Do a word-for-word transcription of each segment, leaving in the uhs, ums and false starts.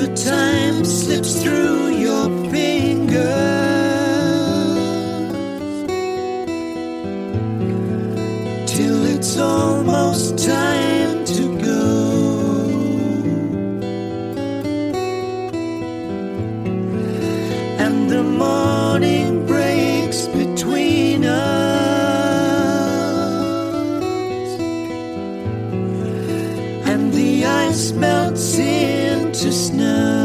time slips through your fingers till it's almost time to go. And the morning breaks between us, and the ice melts into snow.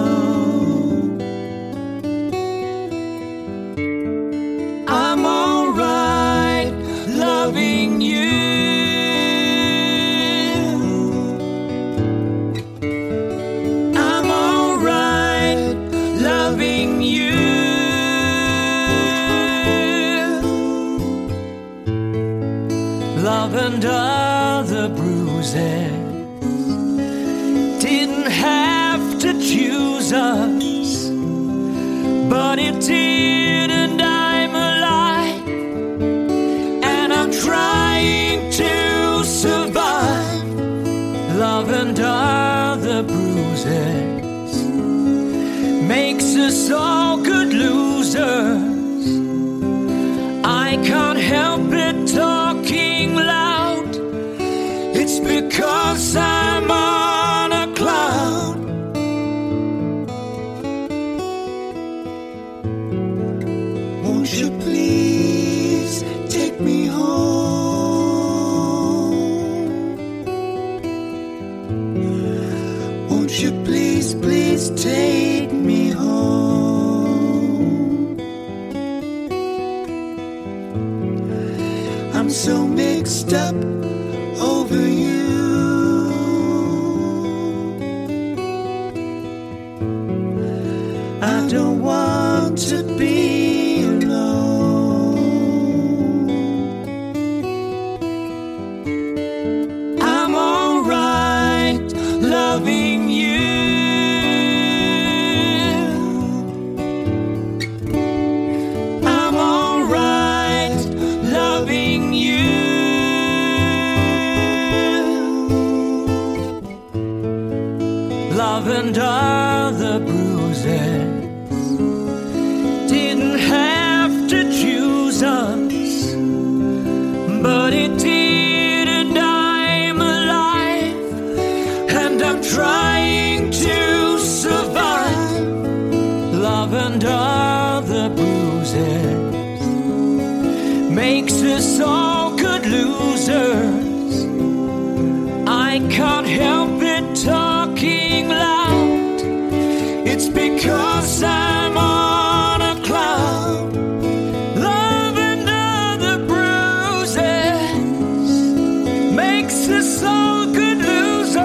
I'm alright loving you. I'm alright loving you. Love and other bruises didn't have to choose us, but it did, and I'm alive, and I'm trying to survive. Love and other bruises makes us all good losers. I can't help it talking loud. It's because I'm on a cloud. Won't you please take me home? Won't you please, please take me home? I'm so mixed up over you. I don't want to be alone. I'm alright loving you. I'm alright loving you. Love and other bruises didn't have to choose us, but it did, and I'm alive, and I'm trying to survive. Love and other bruises makes us all good losers. I can't help it talking loud. It's because I'm on a cloud. Love and other bruises makes us all good losers.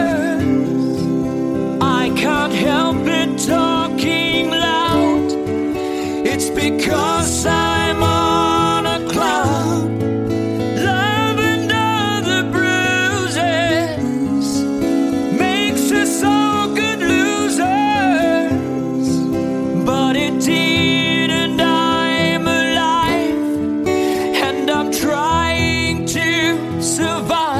I can't help it talking loud. It's because I'm on a cloud. Love and other bruises makes us all good losers. But it did, and I'm alive, and I'm trying to survive.